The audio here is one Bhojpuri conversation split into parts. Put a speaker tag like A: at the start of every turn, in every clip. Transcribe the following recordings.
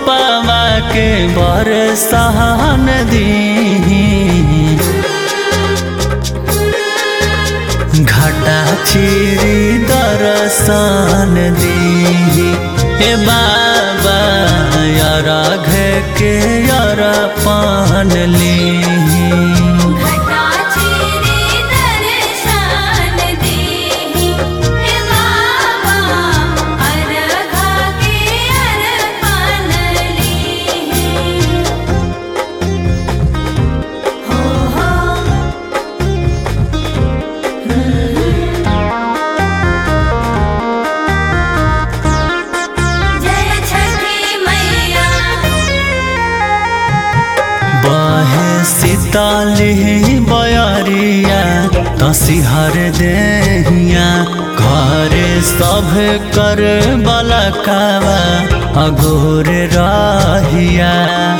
A: रूपवा के बरसान दी घटा चिरी दर्शन दी ए बाबा यारा घे के यारा पान ली सीताली बयरिया तसिहर देहिया घरे सब कर बलकावा अगोर रहिया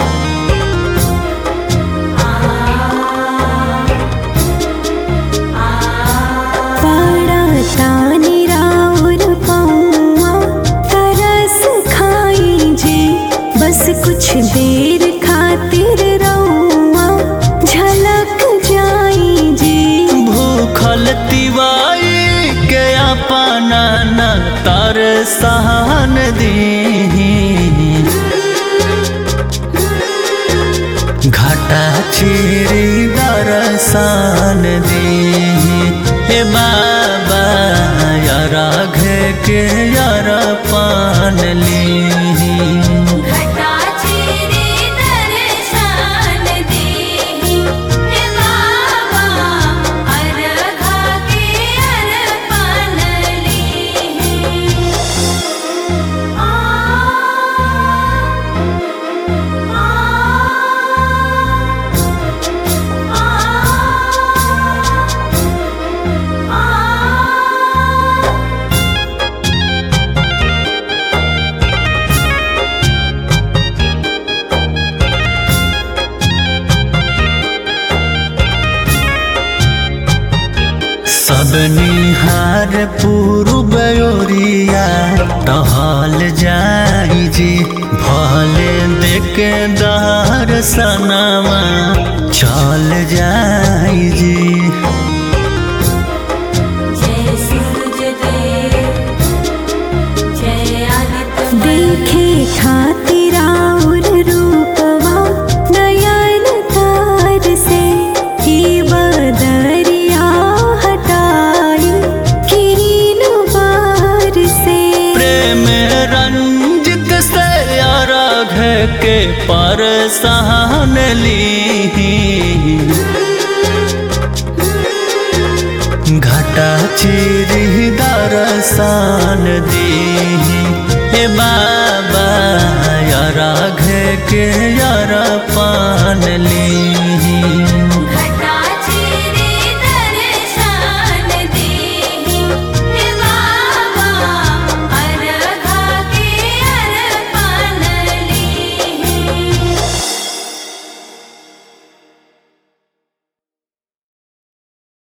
B: तरस खाई जी बस कुछ देर खातिर
A: तिवाई के अपना न तरसान दी घटा चिरी दर्शन दी ए बाबा यारा घे के यारा पान ली सब निहार पूर्व ओरिया टहल जाई जी भले देखे दर्शनमा चल जाई जी
B: देखे खातिर और रूपवा नयन तार से ही बदरिया हटाई किरीन बार से
A: प्रेम रंजित से यारा घे के परसान ली घटा चिरी दर्शन दी ए बाबा यारा घे के यारा पान ली।